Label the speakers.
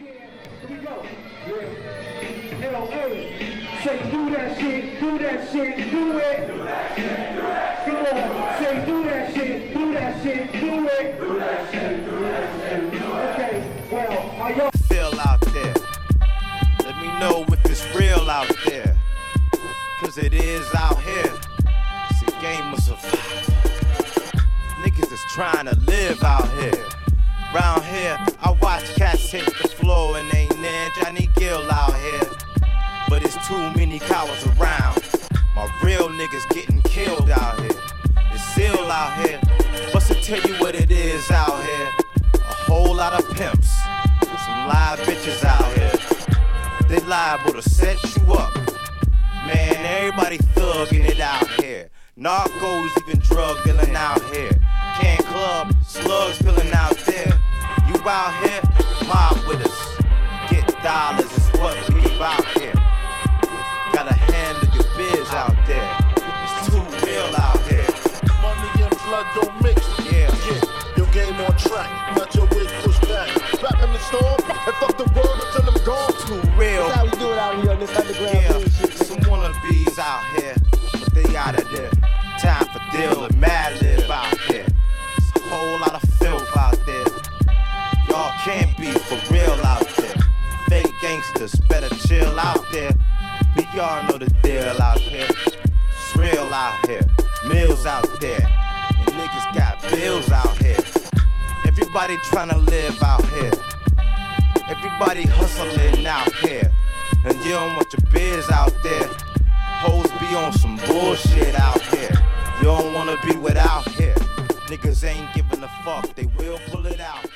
Speaker 1: Here we go. Yeah. L.A. Say do that shit, do that shit, do it. Do that shit, do that shit. Come on. Say do that shit, do that shit, do it. Do that shit, do that shit, do it. Okay, well, how y'all
Speaker 2: feel out there? Let me know if it's real out there. Cause it is out here. It's a game of survival. Niggas is trying to live out here. Round here, I watch cats hit the floor and ain't near Johnny Gill out here. But it's too many cowards around. My real niggas getting killed out here. It's still out here. What's to tell you what it is out here? A whole lot of pimps. Some live bitches out here. They liable to set you up. Man, everybody thugging it out here. Narcos, even drug dealing out here. Can club, slugs spilling out there. You out here, mob with us. Get dollars is what we about here. Gotta handle your biz out there. It's too real out here.
Speaker 3: Money and blood don't mix.
Speaker 2: Yeah.
Speaker 3: Your game on track, not your wig pushed back. Back in the storm, and fuck the world until I'm gone.
Speaker 2: Too real.
Speaker 4: That's how we do it out here on this underground bullshit.
Speaker 2: Some wannabes out here, but they out of there. Time for deal and mad live out here. It's a whole lot of filth out there. Y'all can't be for real out there. Fake gangsters better chill out there. But y'all know the deal out here. It's real out here. Mills out there. And niggas got bills out here. Everybody tryna live out here. Everybody hustling out here. And you don't want your biz out there. Hoes be on some bullshit out here. You don't wanna be without here. Niggas ain't giving a fuck, they will pull it out.